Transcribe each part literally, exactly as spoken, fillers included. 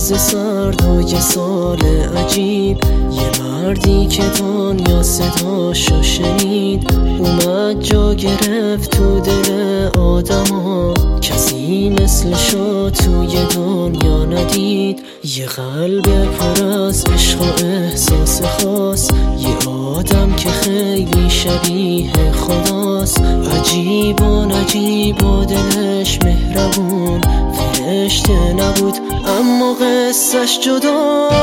پاییز سرد و یه سال عجیب، یه مردی که دنیا صداشو شنید اومد جا گرفت تو دل آدما، کسی مثلشو توی دنیا ندید. یه قلب پر از عشق و احساس خاص، یه آدم که خیلی شبیه خداست. عجیب و نجیب و دلش مهربون، فرشته نبود اما قصه‌اش جداست.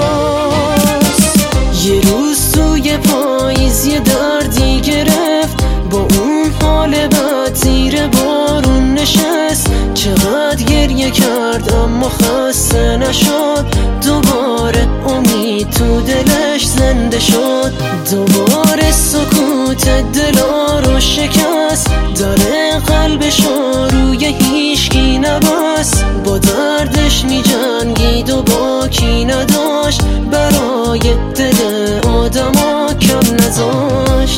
یه روز توی پاییز یه دردی گرفت، با اون حال بد زیر بارون نشست. چقدر گریه کرد اما خسته نشد، دوباره امید تو دلش زنده شد. دوباره سکوت دلا رو شکست، در قلبش روی هیچکی نبست. با دردش می جنگید و باکی نداشت، برای دل آدما کم نذاشت.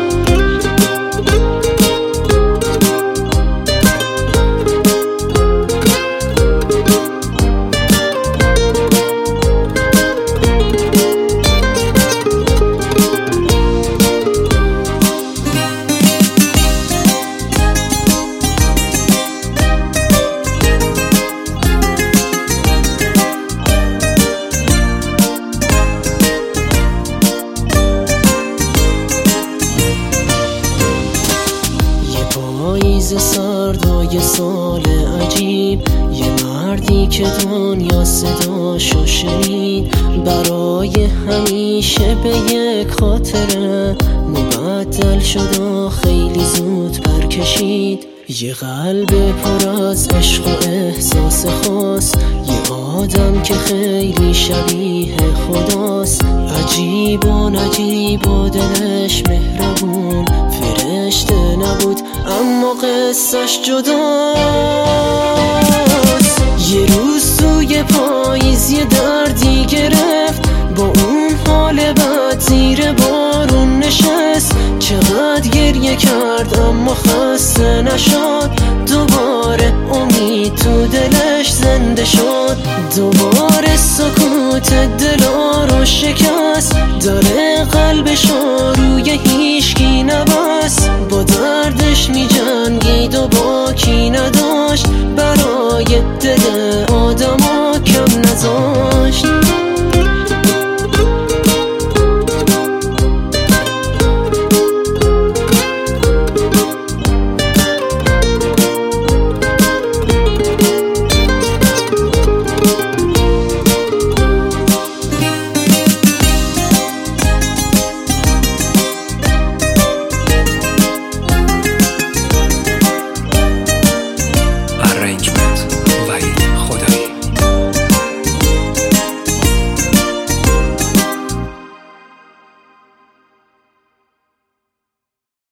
پاییز سرد و یه سال عجیب، یه مردی که دنیا صداشو شنید برای همیشه به یک خاطره مبدل شد و خیلی زود پرکشید. یه قلب پر از عشق و احساس خاص، یه آدم که خیلی شبیه خداست. عجیب و نجیب و دلش مهربون، فرشته نبود اما قصه‌اش جداست. یه روز توی پاییز یه دردی گرفت، با اون حال بد زیر بارون نشست. چقدر گریه کرد اما خسته نشد، دوباره امید تو دلش زنده شد. دوباره سکوت دلا رو شکست، در قلبش روی هیچکی نبست. با دردش می جنگید و باکی نداشت، برای دل آدما کم نذاشت. Arrangement